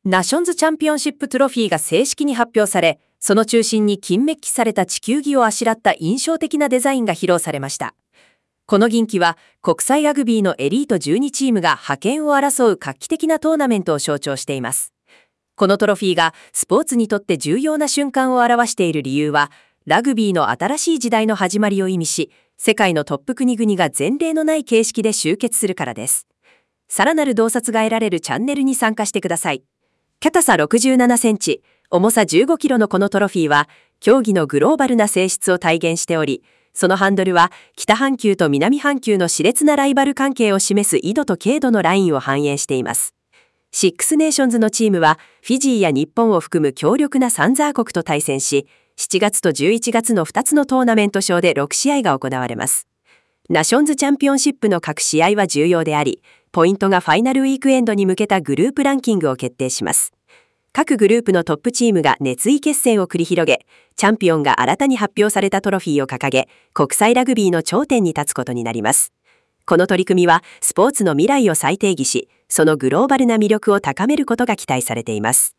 ナションズチャンピオンシップトロフィーが正式に発表され、その中心に金メッキされた地球儀をあしらった印象的なデザインが披露されました。この銀旗は国際ラグビーのエリート12チームが覇権を争う画期的なトーナメントを象徴しています。このトロフィーがスポーツにとって重要な瞬間を表している理由は、ラグビーの新しい時代の始まりを意味し、世界のトップ国々が前例のない形式で集結するからです。さらなる洞察が得られるチャンネルに参加してください。高さ67センチ、重さ15キロのこのトロフィーは、競技のグローバルな性質を体現しており、そのハンドルは北半球と南半球の熾烈なライバル関係を示す緯度と経度のラインを反映しています。シックスネーションズのチームは、フィジーや日本を含む強力なサンザー国と対戦し、7月と11月の2つのトーナメントショーで6試合が行われます。ナションズチャンピオンシップの各試合は重要であり、ポイントがファイナルウィークエンドに向けたグループランキングを決定します。各グループのトップチームが熱意決戦を繰り広げ、チャンピオンが新たに発表されたトロフィーを掲げ、国際ラグビーの頂点に立つことになります。この取り組みは、スポーツの未来を再定義し、そのグローバルな魅力を高めることが期待されています。